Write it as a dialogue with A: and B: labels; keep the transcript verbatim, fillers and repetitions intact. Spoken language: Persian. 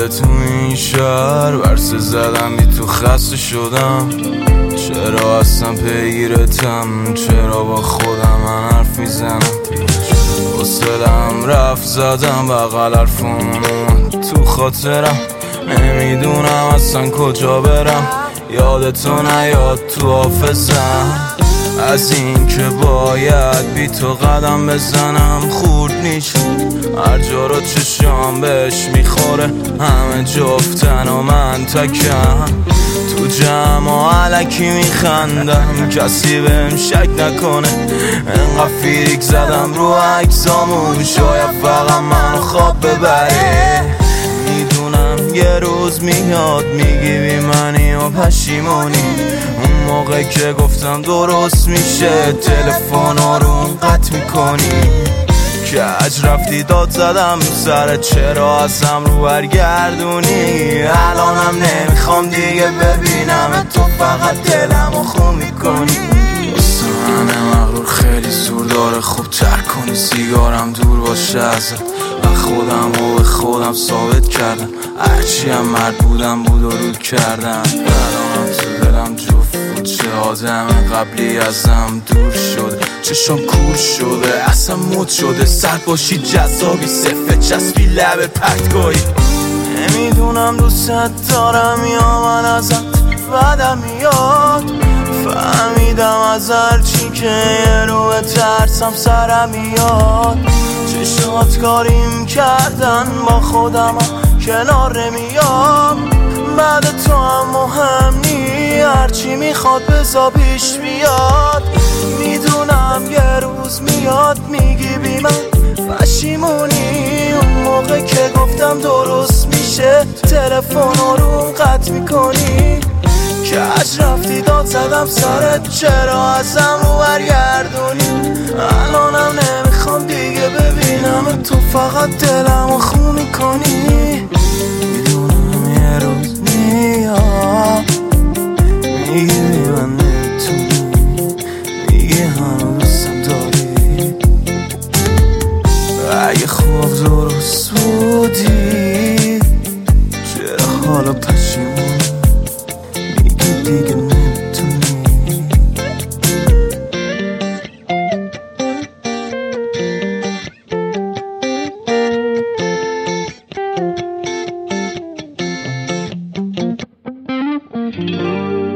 A: تو این شهر ورسه زدم بی تو خسته شدم. چرا اصلا پیگیرتم؟ چرا با خودم من حرف میزنم؟ حوصله‌ام رفت زدم بغل حرفمون تو خاطرم. نمیدونم اصلا کجا برم، یادتو نیاد تو حافظم. از این که باید بی تو قدم بزنم خورد میشه، هر جا رو چشام بهش میخوره همه جفتن و من تکم. تو جمع علکی میخندم کسی بهم شک نکنه، انقدر فیریک زدم رو عکسامون شاید فقط منو خواب ببره. میدونم یه روز میاد میگی بی منی و پشیمونی، اون موقع که گفتم درست میشه تلفن رو قطع میکنی. کج رفتی داد زدم سرت چرا ازم رو برگردونی. الانم نمیخوام دیگه ببینم تو فقط دلمو خون میکنی. همه مغرور خیلی زور داره خوب تر کنی سیگارم دور باشه ازت. و خودم و به خودم ثابت کردم هرچی هم مرد بودم بود و رود کردم. الانم تو دلم جفت بود چه آدم قبلی ازم دور شده، چشم کور شده اصلا مد شده. سرد باشی جذابی صفه چسبی لب پرتگاهی. نمیدونم دوست دارم یا من ازت بدم میاد. فهمیدم از هرچی که یه رو به ترسم سرم میاد. چشمات کاریم کردن با خودم کنار نمیام. بعد تو هم مهم نی هرچی میخواد بزا پیش بیاد. میدونم یه روز میاد میگی بی من پشیمونی، اون موقع که گفتم درست میشه تلفن رو قطع میکنی. کج رفتی داد زدم سرت چرا ازم رو برگردونی. الانم نمیخوام دیگه ببینم تو فقط دلمو خون میکنی. میدونم یه روز میاد میگی بی من نمیتونی، میگی هنو دوستم داری. اگه خوب درست بودی چرا حالا پشیمونی دیگه نمیتونی.
B: Thank you.